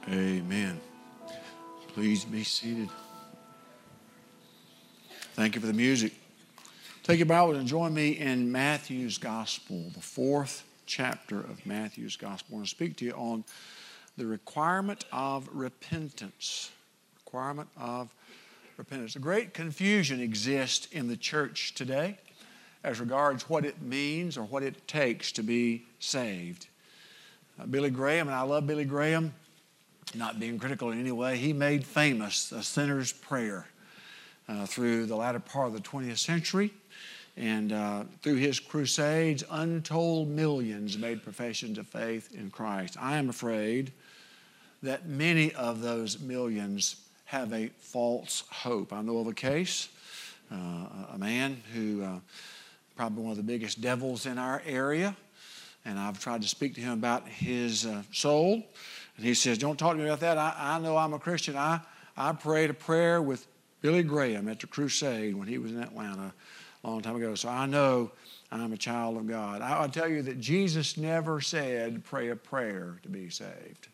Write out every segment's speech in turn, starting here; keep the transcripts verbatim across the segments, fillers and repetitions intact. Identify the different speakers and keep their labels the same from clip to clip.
Speaker 1: Amen. Please be seated. Thank you for the music. Take your Bible and join me in Matthew's Gospel, the fourth chapter of Matthew's Gospel. I want to speak to you on the requirement of repentance. Requirement of repentance. A great confusion exists in the church today as regards what it means or what it takes to be saved. Uh, Billy Graham, and I love Billy Graham, not being critical in any way, he made famous the sinner's prayer uh, through the latter part of the twentieth century. And uh, through his crusades, untold millions made professions of faith in Christ. I am afraid that many of those millions have a false hope. I know of a case, uh, a man who uh, probably one of the biggest devils in our area, and I've tried to speak to him about his uh, soul. And he says, don't talk to me about that. I, I know I'm a Christian. I, I prayed a prayer with Billy Graham at the crusade when he was in Atlanta a long time ago. So I know I'm a child of God. I, I'll tell you that Jesus never said, pray a prayer to be saved.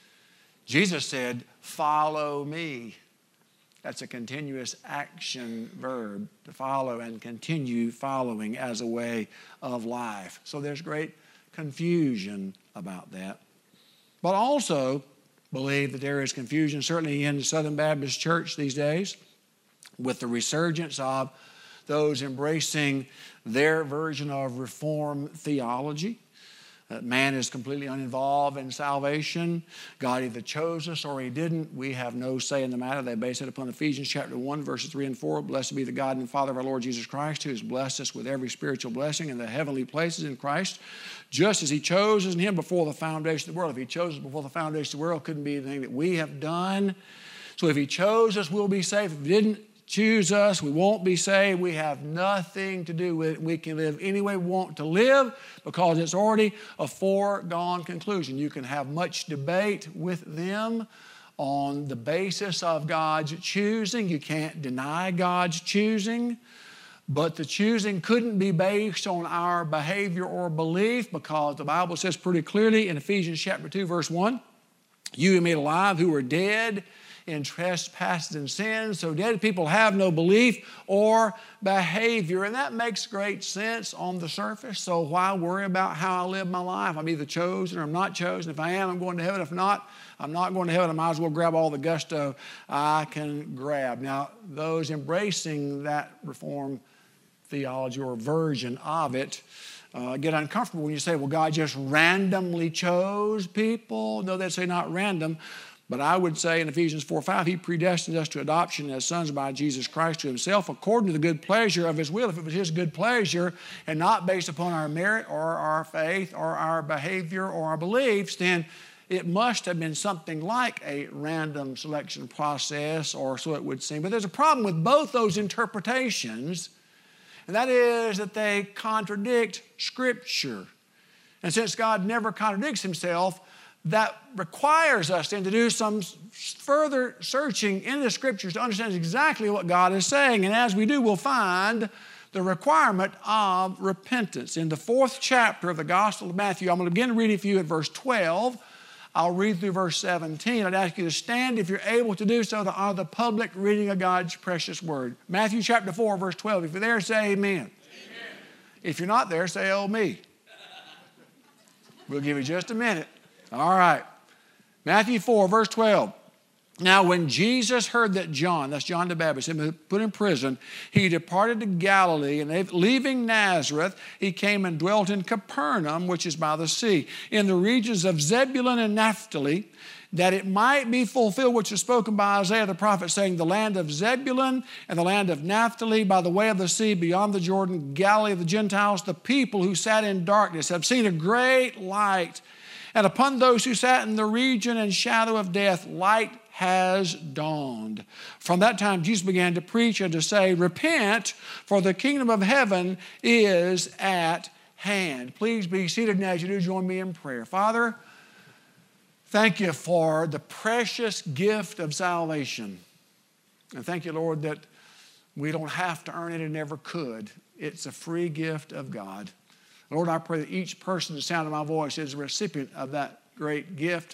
Speaker 1: Jesus said, follow me. That's a continuous action verb, to follow and continue following as a way of life. So there's great confusion about that. But also believe that there is confusion, certainly in the Southern Baptist Church these days, with the resurgence of those embracing their version of Reformed theology. Uh, man is completely uninvolved in salvation. God either chose us or he didn't. We have no say in the matter. They base it upon Ephesians chapter one, verses three and four. Blessed be the God and Father of our Lord Jesus Christ, who has blessed us with every spiritual blessing in the heavenly places in Christ, just as he chose us in him before the foundation of the world. If he chose us before the foundation of the world, it couldn't be anything that we have done. So if he chose us, we'll be saved. If he didn't choose us, we won't be saved. We have nothing to do with it. We can live any way we want to live because it's already a foregone conclusion. You can have much debate with them on the basis of God's choosing. You can't deny God's choosing, but the choosing couldn't be based on our behavior or belief because the Bible says pretty clearly in Ephesians chapter two, verse one, you who made alive who were dead in trespasses and sins. So dead people have no belief or behavior. And that makes great sense on the surface. So why worry about how I live my life? I'm either chosen or I'm not chosen. If I am, I'm going to heaven. If not, I'm not going to heaven. I might as well grab all the gusto I can grab. Now, those embracing that Reformed theology or version of it Uh, get uncomfortable when you say, well, God just randomly chose people. No, they say not random. But I would say in Ephesians four five, he predestined us to adoption as sons by Jesus Christ to himself according to the good pleasure of his will. If it was his good pleasure and not based upon our merit or our faith or our behavior or our beliefs, then it must have been something like a random selection process, or so it would seem. But there's a problem with both those interpretations, and that is that they contradict Scripture. And since God never contradicts himself, that requires us then to do some further searching in the Scriptures to understand exactly what God is saying. And as we do, we'll find the requirement of repentance. In the fourth chapter of the Gospel of Matthew, I'm going to begin reading for you at verse twelve. I'll read through verse seventeen. I'd ask you to stand if you're able to do so to honor the public reading of God's precious word. Matthew chapter four, verse twelve. If you're there, say amen. Amen. If you're not there, say, oh, me. We'll give you just a minute. All right. Matthew four, verse twelve. Now, when Jesus heard that John, that's John the Baptist, had been put in prison, he departed to Galilee, and leaving Nazareth, he came and dwelt in Capernaum, which is by the sea, in the regions of Zebulun and Naphtali, that it might be fulfilled which was spoken by Isaiah the prophet, saying, the land of Zebulun and the land of Naphtali by the way of the sea beyond the Jordan, Galilee of the Gentiles, the people who sat in darkness have seen a great light. And upon those who sat in the region and shadow of death, light has dawned. From that time, Jesus began to preach and to say, repent, for the kingdom of heaven is at hand. Please be seated, and as you do, join me in prayer. Father, thank you for the precious gift of salvation. And thank you, Lord, that we don't have to earn it and never could. It's a free gift of God. Lord, I pray that each person, the sound of my voice, is a recipient of that great gift.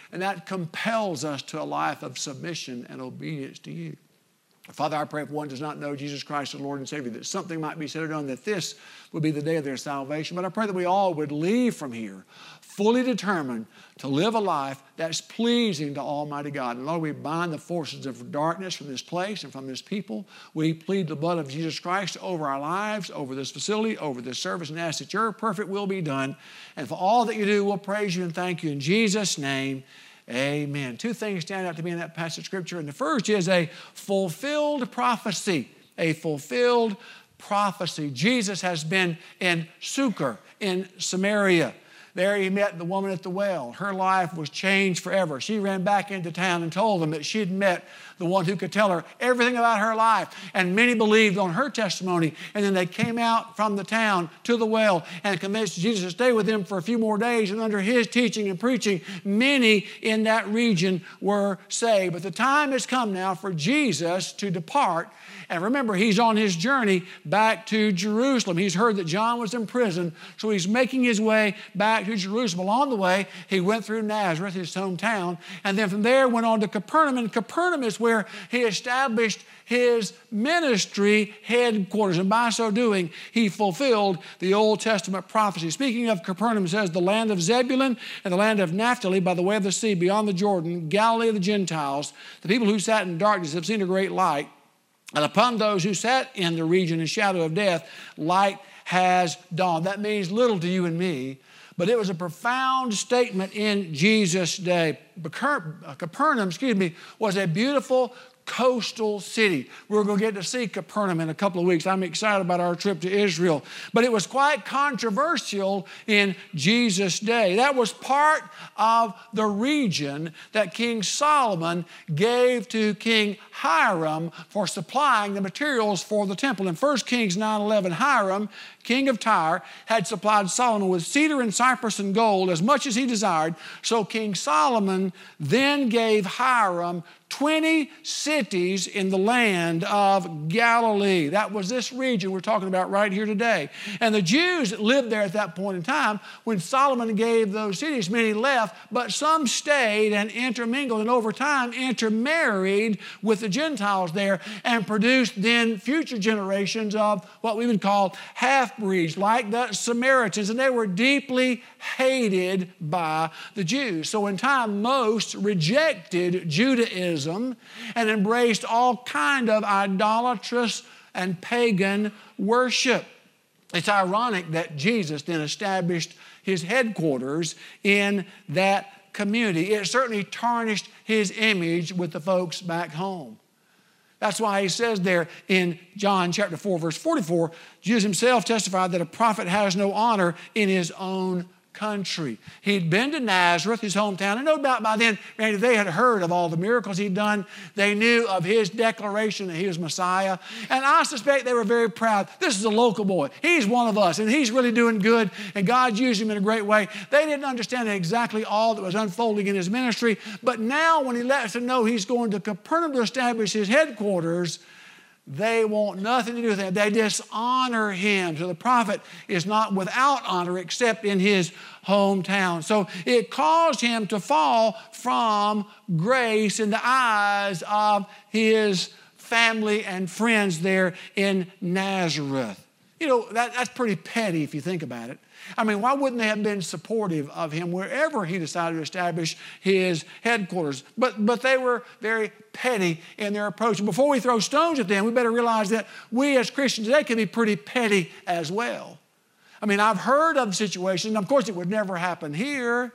Speaker 1: And that compels us to a life of submission and obedience to you. Father, I pray if one does not know Jesus Christ as Lord and Savior, that something might be said or done, that this would be the day of their salvation. But I pray that we all would leave from here fully determined to live a life that's pleasing to Almighty God. And Lord, we bind the forces of darkness from this place and from this people. We plead the blood of Jesus Christ over our lives, over this facility, over this service, and ask that your perfect will be done. And for all that you do, we'll praise you and thank you in Jesus' name. Amen. Two things stand out to me in that passage of Scripture. And the first is a fulfilled prophecy. A fulfilled prophecy. Jesus has been in Sychar, in Samaria. There he met the woman at the well. Her life was changed forever. She ran back into town and told them that she'd met the one who could tell her everything about her life. And many believed on her testimony. And then they came out from the town to the well and convinced Jesus to stay with them for a few more days. And under his teaching and preaching, many in that region were saved. But the time has come now for Jesus to depart. And remember, he's on his journey back to Jerusalem. He's heard that John was in prison, so he's making his way back to Jerusalem. Along the way, he went through Nazareth, his hometown, and then from there went on to Capernaum. And Capernaum is where he established his ministry headquarters. And by so doing, he fulfilled the Old Testament prophecy. Speaking of Capernaum, it says, the land of Zebulun and the land of Naphtali by the way of the sea beyond the Jordan, Galilee of the Gentiles, the people who sat in darkness have seen a great light. And upon those who sat in the region and shadow of death, light has dawned. That means little to you and me, but it was a profound statement in Jesus' day. Capernaum, excuse me, was a beautiful coastal city. We're going to get to see Capernaum in a couple of weeks. I'm excited about our trip to Israel. But it was quite controversial in Jesus' day. That was part of the region that King Solomon gave to King Hiram for supplying the materials for the temple. In First Kings nine eleven, Hiram, king of Tyre, had supplied Solomon with cedar and cypress and gold as much as he desired. So King Solomon then gave Hiram twenty cities in the land of Galilee. That was this region we're talking about right here today. And the Jews that lived there at that point in time, when Solomon gave those cities, many left, but some stayed and intermingled and over time intermarried with the Gentiles there and produced then future generations of what we would call half-breeds, like the Samaritans. And they were deeply hated by the Jews. So in time, most rejected Judaism and embraced all kind of idolatrous and pagan worship. It's ironic that Jesus then established his headquarters in that community. It certainly tarnished his image with the folks back home. That's why he says there in John chapter four, verse forty-four, Jesus himself testified that a prophet has no honor in his own country. He'd been to Nazareth, his hometown, and no doubt by then, Randy, they had heard of all the miracles he'd done. They knew of his declaration that he was Messiah. And I suspect they were very proud. This is a local boy. He's one of us, and he's really doing good, and God's used him in a great way. They didn't understand exactly all that was unfolding in his ministry, but now when he lets them know he's going to Capernaum to establish his headquarters, they want nothing to do with him. They dishonor him. So the prophet is not without honor except in his hometown. So it caused him to fall from grace in the eyes of his family and friends there in Nazareth. You know, that, that's pretty petty if you think about it. I mean, why wouldn't they have been supportive of him wherever he decided to establish his headquarters? But, but they were very petty in their approach. And before we throw stones at them, we better realize that we as Christians today can be pretty petty as well. I mean, I've heard of situations, and of course it would never happen here,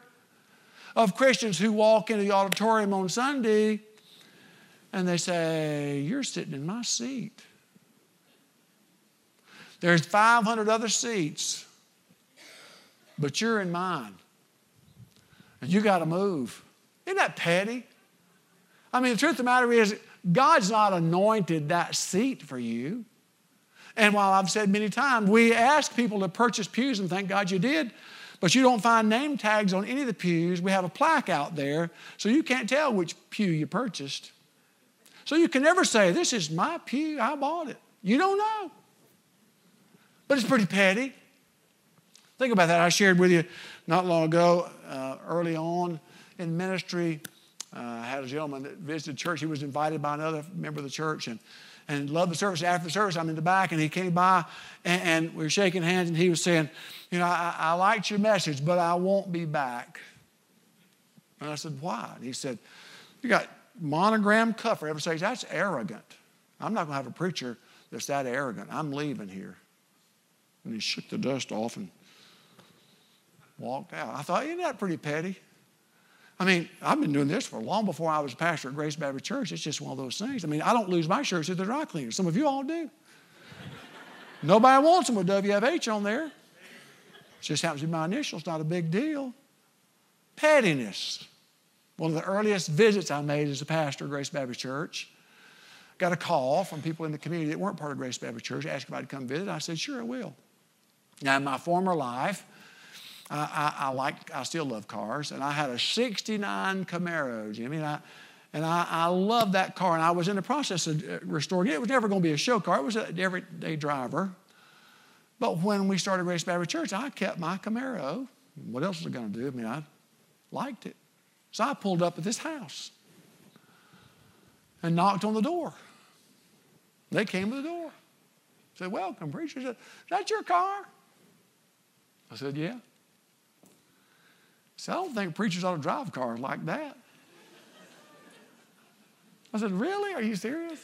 Speaker 1: of Christians who walk into the auditorium on Sunday and they say, "You're sitting in my seat. There's five hundred other seats, but you're in mine. And you got to move." Isn't that petty? I mean, the truth of the matter is, God's not anointed that seat for you. And while I've said many times, we ask people to purchase pews, and thank God you did, but you don't find name tags on any of the pews. We have a plaque out there, so you can't tell which pew you purchased. So you can never say, "This is my pew, I bought it." You don't know. But it's pretty petty. Think about that. I shared with you not long ago, uh, early on in ministry. Uh, I had a gentleman that visited church. He was invited by another member of the church and, and loved the service. After the service, I'm in the back, and he came by, and, and we were shaking hands, and he was saying, you know, I, I liked your message, but I won't be back. And I said, why? And he said, you got monogram cuff for every stage. That's arrogant. I'm not going to have a preacher that's that arrogant. I'm leaving here. And he shook the dust off and walked out. I thought, isn't that pretty petty? I mean, I've been doing this for long before I was a pastor at Grace Baptist Church. It's just one of those things. I mean, I don't lose my shirts at the dry cleaner. Some of you all do. Nobody wants them with W F H on there. It just happens to be my initials. Not a big deal. Pettiness. One of the earliest visits I made as a pastor at Grace Baptist Church, got a call from people in the community that weren't part of Grace Baptist Church, asked if I'd come visit. I said, sure, I will. Now, in my former life, I, I, I like, I still love cars, and I had a sixty-nine Camaro, Jimmy, and I, and I, I loved that car, and I was in the process of restoring it. It was never going to be a show car. It was an everyday driver. But when we started Grace Baptist Church, I kept my Camaro. What else was I going to do? I mean, I liked it. So I pulled up at this house and knocked on the door. They came to the door. Said, welcome, preacher. Said, is that your car? I said, yeah. I said, I don't think preachers ought to drive cars like that. I said, really? Are you serious?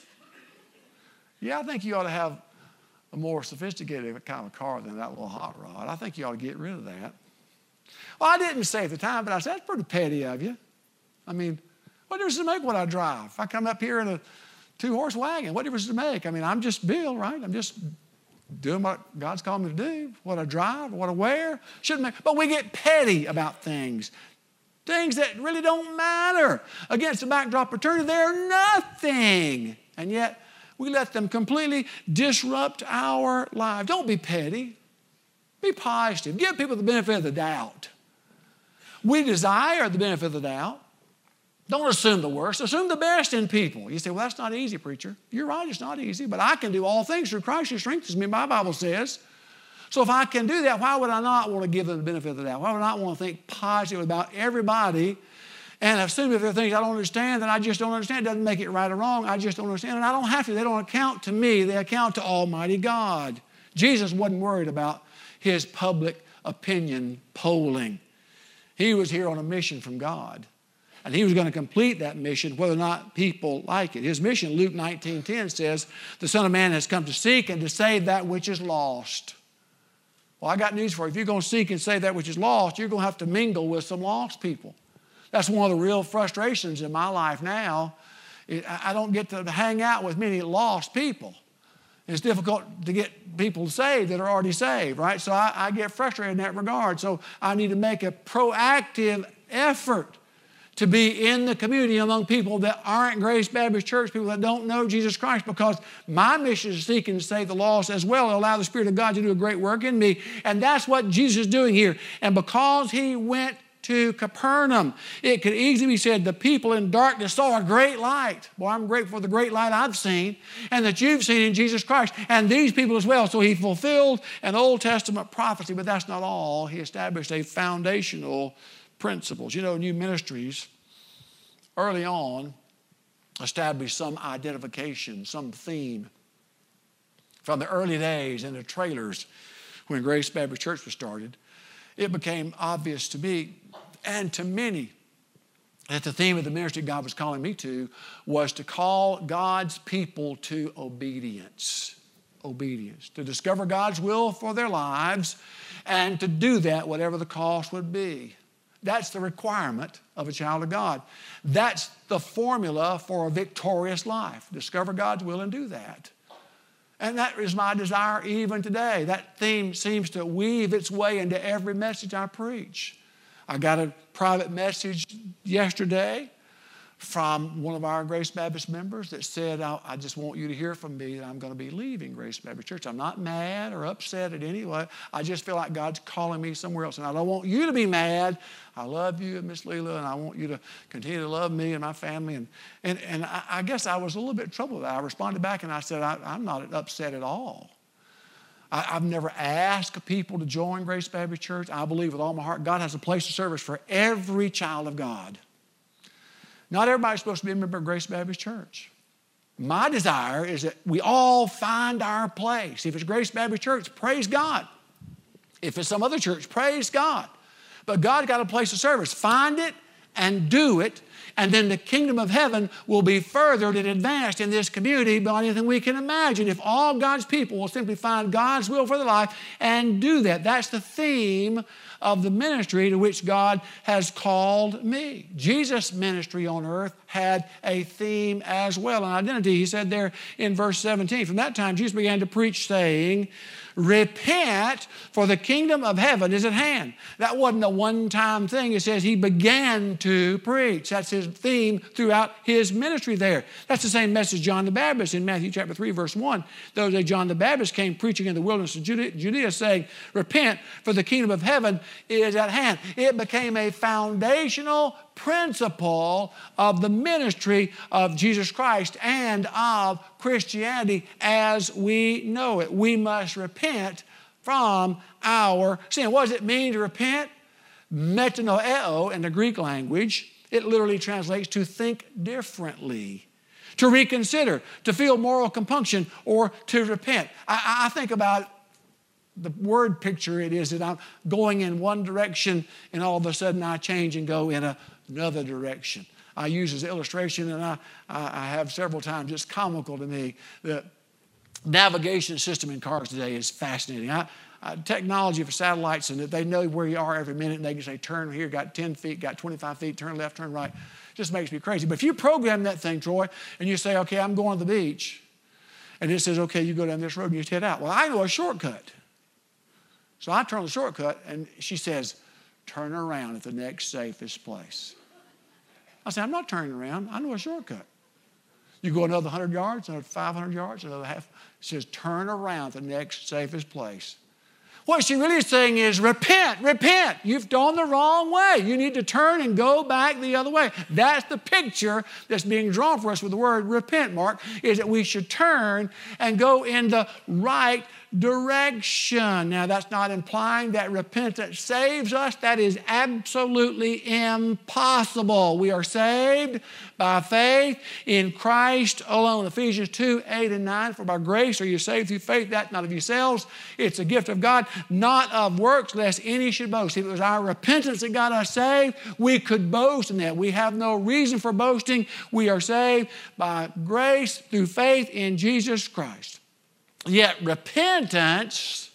Speaker 1: Yeah, I think you ought to have a more sophisticated kind of car than that little hot rod. I think you ought to get rid of that. Well, I didn't say at the time, but I said, that's pretty petty of you. I mean, what difference does it make what I drive? If I come up here in a two-horse wagon, what difference does it make? I mean, I'm just Bill, right? I'm just doing what God's called me to do, what I drive, what I wear. Shouldn't make, but we get petty about things, things that really don't matter. Against the backdrop of eternity, they're nothing. And yet, we let them completely disrupt our lives. Don't be petty. Be positive. Give people the benefit of the doubt. We desire the benefit of the doubt. Don't assume the worst. Assume the best in people. You say, well, that's not easy, preacher. You're right, it's not easy, but I can do all things through Christ who strengthens me, my Bible says. So if I can do that, why would I not want to give them the benefit of the doubt? Why would I not want to think positive about everybody and assume if there are things I don't understand, then I just don't understand. It doesn't make it right or wrong. I just don't understand, and I don't have to. They don't account to me. They account to Almighty God. Jesus wasn't worried about his public opinion polling. He was here on a mission from God. And he was going to complete that mission whether or not people like it. His mission, Luke nineteen ten says, the Son of Man has come to seek and to save that which is lost. Well, I got news for you. If you're going to seek and save that which is lost, you're going to have to mingle with some lost people. That's one of the real frustrations in my life now. I don't get to hang out with many lost people. It's difficult to get people saved that are already saved, right? So I, I get frustrated in that regard. So I need to make a proactive effort to be in the community among people that aren't Grace Baptist Church, people that don't know Jesus Christ, because my mission is to seek and save the lost as well and allow the Spirit of God to do a great work in me. And that's what Jesus is doing here. And because he went to Capernaum, it could easily be said the people in darkness saw a great light. Well, I'm grateful for the great light I've seen and that you've seen in Jesus Christ, and these people as well. So he fulfilled an Old Testament prophecy, but that's not all. He established a foundational principles. You know, new ministries early on established some identification, some theme. From the early days in the trailers when Grace Baptist Church was started, it became obvious to me and to many that the theme of the ministry God was calling me to was to call God's people to obedience. Obedience. To discover God's will for their lives and to do that whatever the cost would be. That's the requirement of a child of God. That's the formula for a victorious life. Discover God's will and do that. And that is my desire even today. That theme seems to weave its way into every message I preach. I got a private message yesterday from one of our Grace Baptist members that said, I, I just want you to hear from me that I'm going to be leaving Grace Baptist Church. I'm not mad or upset in any way. I just feel like God's calling me somewhere else. And I don't want you to be mad. I love you and Miss Leela, and I want you to continue to love me and my family. And, and, and I, I guess I was a little bit troubled with that. I responded back and I said, I, I'm not upset at all. I, I've never asked people to join Grace Baptist Church. I believe with all my heart God has a place of service for every child of God. Not everybody's supposed to be a member of Grace Baptist Church. My desire is that we all find our place. If it's Grace Baptist Church, praise God. If it's some other church, praise God. But God got a place of service. Find it and do it, and then the kingdom of heaven will be furthered and advanced in this community beyond anything we can imagine if all God's people will simply find God's will for their life and do that. That's the theme of the ministry to which God has called me. Jesus' ministry on earth had a theme as well, an identity. He said there in verse seventeen, from that time Jesus began to preach, saying, repent, for the kingdom of heaven is at hand. That wasn't a one-time thing. It says he began to preach. That's his theme throughout his ministry there. That's the same message John the Baptist in Matthew chapter three, verse one. Those days John the Baptist came preaching in the wilderness of Judea, Judea saying, repent, for the kingdom of heaven is at hand. It became a foundational principle of the ministry of Jesus Christ and of Christianity as we know it. We must repent from our sin. What does it mean to repent? Metanoeo in the Greek language, it literally translates to think differently, to reconsider, to feel moral compunction, or to repent. I, I think about the word picture it is that I'm going in one direction and all of a sudden I change and go in a another direction. I use as an illustration, and I, I have several times, it's comical to me. The navigation system in cars today is fascinating. I, I, technology for satellites, and that they know where you are every minute, and they can say, turn here, got ten feet, got twenty-five feet, turn left, turn right. Just makes me crazy. But if you program that thing, Troy, and you say, okay, I'm going to the beach, and it says, okay, you go down this road and you head out. Well, I know a shortcut. So I turn the shortcut, and she says, turn around at the next safest place. I say, I'm not turning around. I know a shortcut. You go another one hundred yards, another five hundred yards, another half. It says, turn around at the next safest place. What she really is saying is, repent, repent. You've gone the wrong way. You need to turn and go back the other way. That's the picture that's being drawn for us with the word repent, Mark, is that we should turn and go in the right direction. Now, that's not implying that repentance saves us. That is absolutely impossible. We are saved by faith in Christ alone. Ephesians two, eight and nine, for by grace are you saved through faith, that not of yourselves. It's a gift of God, not of works, lest any should boast. If it was our repentance that got us saved, we could boast in that. We have no reason for boasting. We are saved by grace through faith in Jesus Christ. Yet repentance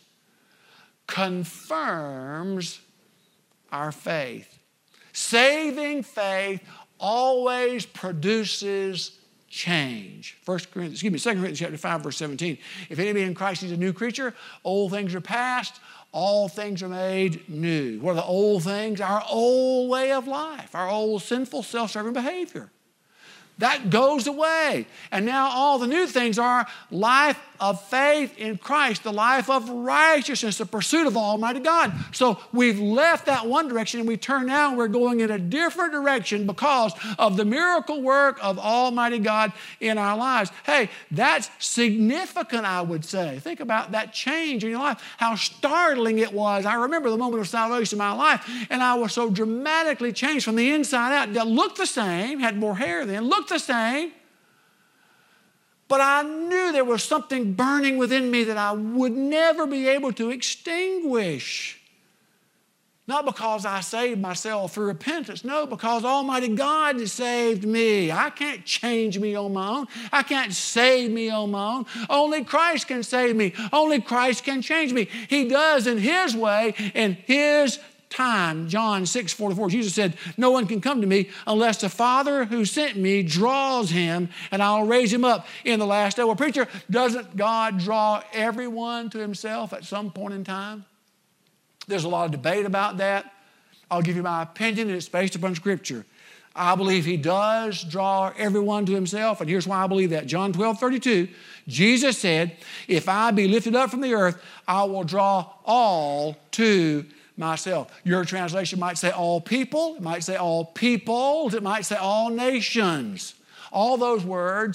Speaker 1: confirms our faith. Saving faith always produces change. First Corinthians, excuse me, Second Corinthians chapter five, verse seventeen. If any be in Christ, he's a new creature. Old things are past. All things are made new. What are the old things? Our old way of life, our old sinful, self-serving behavior. That goes away. And now all the new things are life of faith in Christ, the life of righteousness, the pursuit of Almighty God. So we've left that one direction and we turn now and we're going in a different direction because of the miracle work of Almighty God in our lives. Hey, that's significant, I would say. Think about that change in your life, how startling it was. I remember the moment of salvation in my life, and I was so dramatically changed from the inside out. That looked the same, had more hair then, looked the same, but I knew there was something burning within me that I would never be able to extinguish. Not because I saved myself through repentance. No, because Almighty God has saved me. I can't change me on my own. I can't save me on my own. Only Christ can save me. Only Christ can change me. He does in His way, in His time. John six forty-four, Jesus said, no one can come to me unless the Father who sent me draws him, and I'll raise him up in the last day. Well, preacher, doesn't God draw everyone to Himself at some point in time? There's a lot of debate about that. I'll give you my opinion, and it's based upon Scripture. I believe He does draw everyone to Himself, and here's why I believe that. John twelve thirty-two, Jesus said, if I be lifted up from the earth, I will draw all to myself. Your translation might say all people. It might say all peoples. It might say all nations. All those words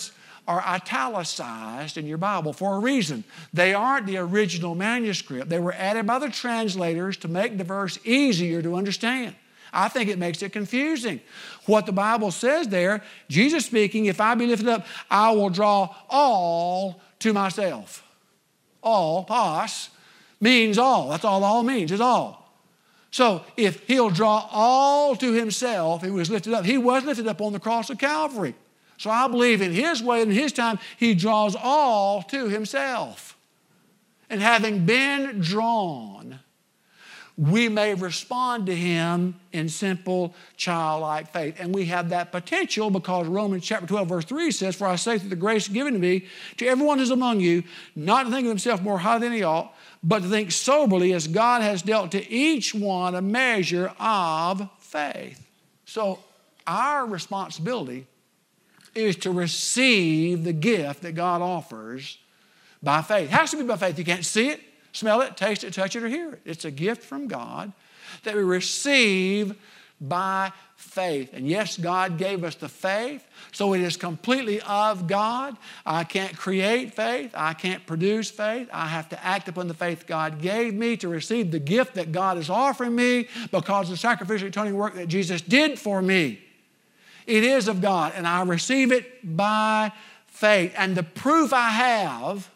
Speaker 1: are italicized in your Bible for a reason. They aren't the original manuscript. They were added by the translators to make the verse easier to understand. I think it makes it confusing. What the Bible says there, Jesus speaking, if I be lifted up, I will draw all to myself. All, pas, means all. That's all all means, is all. So if he'll draw all to himself, he was lifted up. He was lifted up on the cross of Calvary. So I believe in his way and in his time, he draws all to himself. And having been drawn, we may respond to him in simple, childlike faith. And we have that potential because Romans chapter twelve, verse three says, for I say through the grace given to me, to everyone who's among you, not to think of himself more highly than he ought, but to think soberly as God has dealt to each one a measure of faith. So our responsibility is to receive the gift that God offers by faith. It has to be by faith. You can't see it, smell it, taste it, touch it, or hear it. It's a gift from God that we receive by faith. And yes, God gave us the faith, so it is completely of God. I can't create faith. I can't produce faith. I have to act upon the faith God gave me to receive the gift that God is offering me because of the sacrificial atoning work that Jesus did for me. It is of God, and I receive it by faith. And the proof I have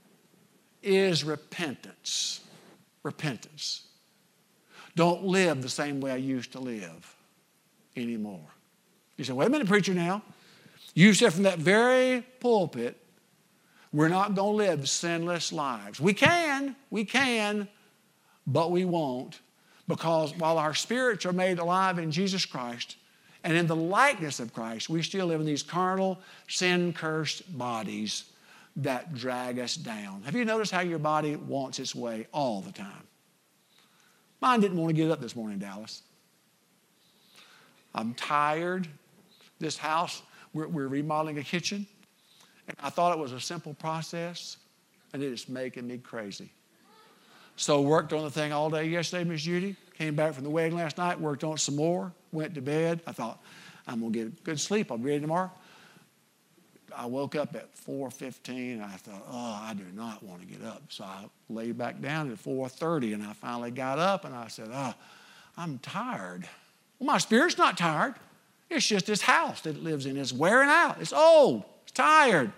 Speaker 1: is repentance. Repentance. Don't live the same way I used to live anymore. You say, wait a minute, preacher, now. You said from that very pulpit, we're not going to live sinless lives. We can, we can, but we won't, because while our spirits are made alive in Jesus Christ and in the likeness of Christ, we still live in these carnal, sin-cursed bodies that drag us down. Have you noticed how your body wants its way all the time? Mine didn't want to get up this morning, Dallas. I'm tired. This house, we're, we're remodeling a kitchen. And I thought it was a simple process, and it is making me crazy. So worked on the thing all day yesterday, Miss Judy. Came back from the wedding last night, worked on it some more, went to bed. I thought, I'm going to get a good sleep. I'll be ready tomorrow. I woke up at four fifteen, and I thought, oh, I do not want to get up. So I lay back down at four thirty, and I finally got up, and I said, oh, I'm tired. Well, my spirit's not tired. It's just this house that it lives in. It's wearing out. It's old. It's tired.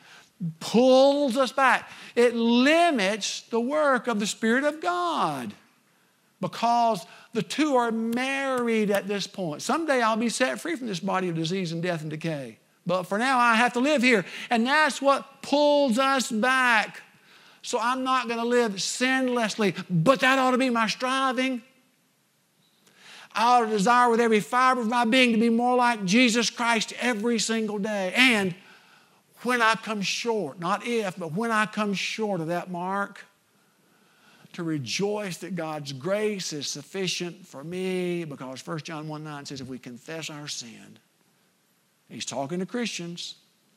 Speaker 1: Pulls us back. It limits the work of the Spirit of God because the two are married at this point. Someday I'll be set free from this body of disease and death and decay. But for now, I have to live here. And that's what pulls us back. So I'm not going to live sinlessly, but that ought to be my striving. I ought to desire with every fiber of my being to be more like Jesus Christ every single day. And when I come short, not if, but when I come short of that mark, to rejoice that God's grace is sufficient for me, because First John one nine says if we confess our sin, he's talking to Christians,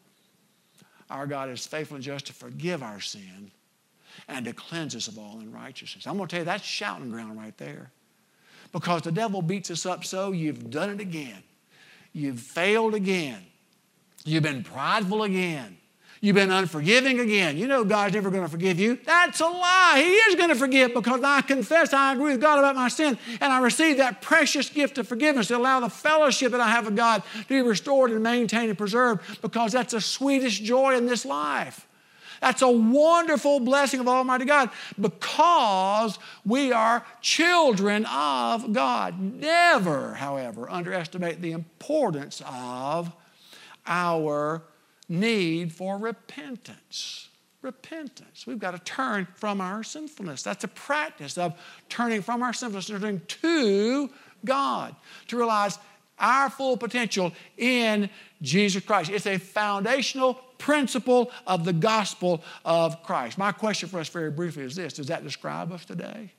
Speaker 1: our God is faithful and just to forgive our sin and to cleanse us of all unrighteousness. I'm going to tell you, that's shouting ground right there. Because the devil beats us up so, you've done it again. You've failed again. You've been prideful again. You've been unforgiving again. You know God's never going to forgive you. That's a lie. He is going to forgive because I confess, I agree with God about my sin, and I receive that precious gift of forgiveness to allow the fellowship that I have with God to be restored and maintained and preserved, because that's the sweetest joy in this life. That's a wonderful blessing of Almighty God because we are children of God. Never, however, underestimate the importance of our need for repentance. Repentance. We've got to turn from our sinfulness. That's a practice of turning from our sinfulness and turning to God to realize our full potential in Jesus Christ. It's a foundational principle of the gospel of Christ. My question for us very briefly is this: does that describe us today?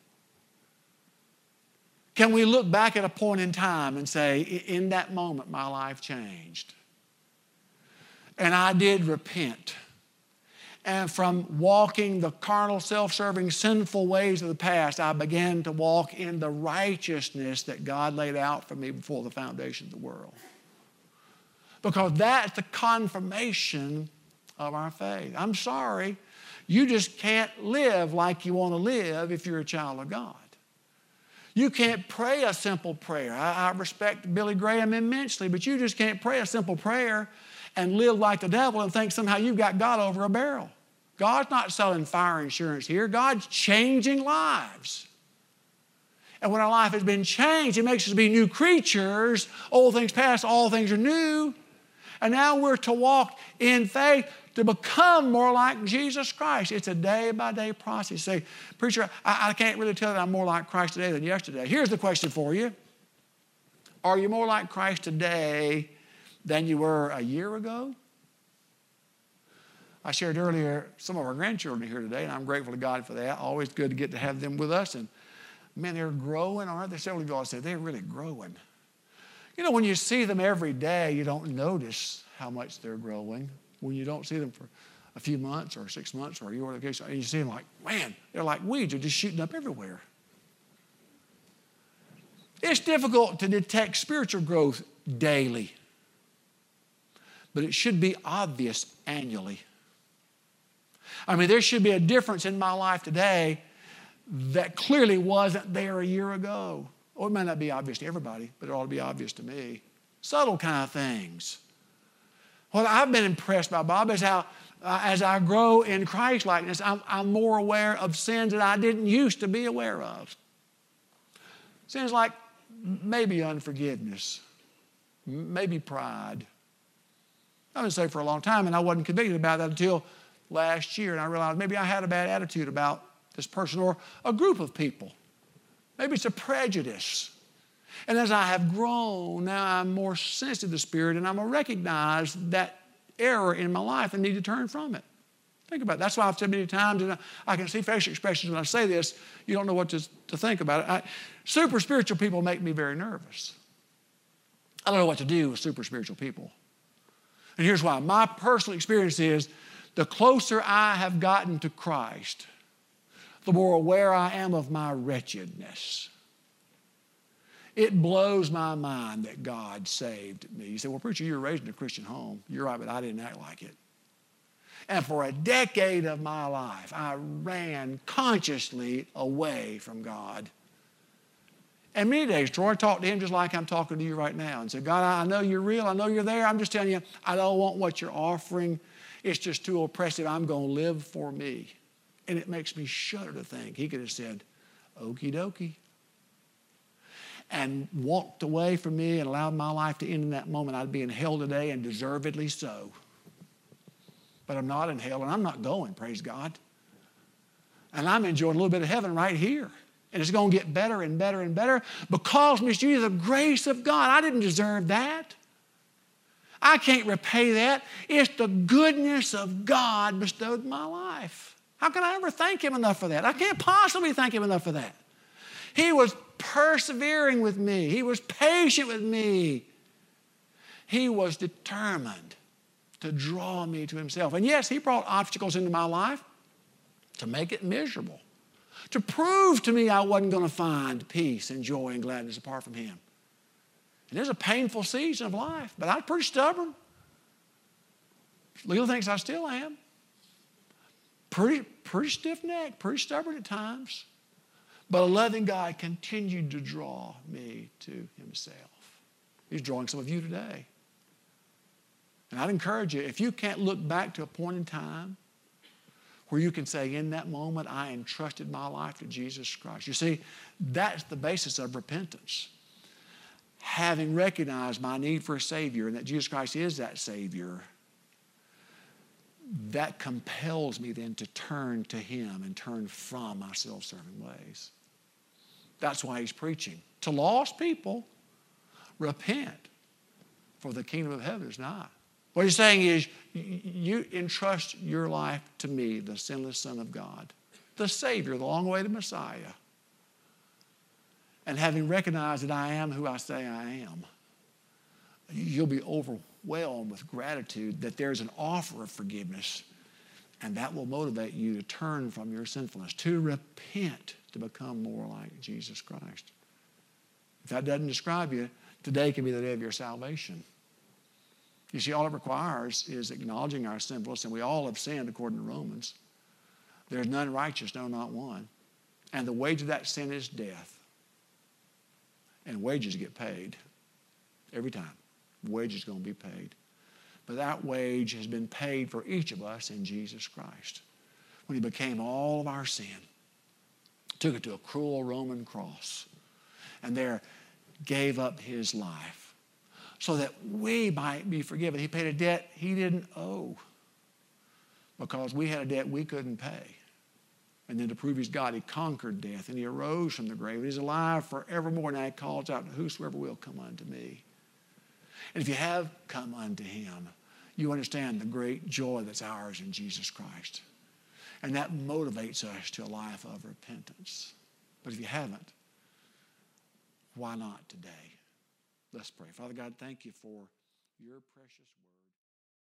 Speaker 1: Can we look back at a point in time and say, in that moment my life changed? And I did repent. And from walking the carnal, self-serving, sinful ways of the past, I began to walk in the righteousness that God laid out for me before the foundation of the world. Because that's the confirmation of our faith. I'm sorry. You just can't live like you want to live if you're a child of God. You can't pray a simple prayer. I, I respect Billy Graham immensely, but you just can't pray a simple prayer and live like the devil and think somehow you've got God over a barrel. God's not selling fire insurance here. God's changing lives. And when our life has been changed, it makes us be new creatures. Old things past, all things are new. And now we're to walk in faith to become more like Jesus Christ. It's a day-by-day process. You say, preacher, I, I can't really tell that I'm more like Christ today than yesterday. Here's the question for you. Are you more like Christ today than you were a year ago? I shared earlier, some of our grandchildren are here today, and I'm grateful to God for that. Always good to get to have them with us. And man, they're growing, aren't they? Several of you all said they're really growing. You know, when you see them every day, you don't notice how much they're growing. When you don't see them for a few months or six months or a year or case, and you see them like, man, they're like weeds. They're just shooting up everywhere. It's difficult to detect spiritual growth daily, but it should be obvious annually. I mean, there should be a difference in my life today that clearly wasn't there a year ago. Or it may not be obvious to everybody, but it ought to be obvious to me. Subtle kind of things. What I've been impressed by, Bob, is how uh, as I grow in Christ-likeness, I'm, I'm more aware of sins that I didn't used to be aware of. Sins like maybe unforgiveness, maybe pride. I've been saved for a long time, and I wasn't convicted about that until last year, and I realized maybe I had a bad attitude about this person or a group of people. Maybe it's a prejudice. And as I have grown, now I'm more sensitive to the Spirit, and I'm going to recognize that error in my life and need to turn from it. Think about it. That's why I've said many times, and I can see facial expressions when I say this. You don't know what to, to think about it. I, super spiritual people make me very nervous. I don't know what to do with super spiritual people. And here's why. My personal experience is the closer I have gotten to Christ, the more aware I am of my wretchedness. It blows my mind that God saved me. You say, well, preacher, you were raised in a Christian home. You're right, but I didn't act like it. And for a decade of my life, I ran consciously away from God. And many days, Troy talked to him just like I'm talking to you right now and said, God, I know you're real. I know you're there. I'm just telling you, I don't want what you're offering. It's just too oppressive. I'm going to live for me. And it makes me shudder to think he could have said, okie dokie, and walked away from me and allowed my life to end in that moment. I'd be in hell today, and deservedly so. But I'm not in hell, and I'm not going, praise God. And I'm enjoying a little bit of heaven right here. And it's going to get better and better and better because, Miss Judy, the grace of God. I didn't deserve that. I can't repay that. It's the goodness of God bestowed in my life. How can I ever thank him enough for that? I can't possibly thank him enough for that. He was persevering with me. He was patient with me. He was determined to draw me to himself. And yes, he brought obstacles into my life to make it miserable, to prove to me I wasn't going to find peace and joy and gladness apart from him. And there's a painful season of life, but I was pretty stubborn. Legal thinks I still am. Pretty, pretty stiff-necked, pretty stubborn at times. But a loving God continued to draw me to himself. He's drawing some of you today. And I'd encourage you, if you can't look back to a point in time where you can say, in that moment, I entrusted my life to Jesus Christ. You see, that's the basis of repentance. Having recognized my need for a Savior and that Jesus Christ is that Savior, that compels me then to turn to him and turn from my self-serving ways. That's why he's preaching. To lost people, repent, for the kingdom of heaven is nigh. What he's saying is, you entrust your life to me, the sinless Son of God, the Savior, the long-awaited Messiah. And having recognized that I am who I say I am, you'll be overwhelmed with gratitude that there's an offer of forgiveness, and that will motivate you to turn from your sinfulness, to repent, to become more like Jesus Christ. If that doesn't describe you, today can be the day of your salvation. You see, all it requires is acknowledging our sinfulness, and we all have sinned according to Romans. There's none righteous, no, not one. And the wage of that sin is death. And wages get paid every time. Wages are going to be paid. But that wage has been paid for each of us in Jesus Christ. When he became all of our sin, took it to a cruel Roman cross, and there gave up his life so that we might be forgiven. He paid a debt he didn't owe because we had a debt we couldn't pay. And then to prove he's God, he conquered death, and he arose from the grave. He's alive forevermore. Now he calls out, whosoever will come unto me. And if you have come unto him, you understand the great joy that's ours in Jesus Christ. And that motivates us to a life of repentance. But if you haven't, why not today? Let's pray. Father God, thank you for your precious word.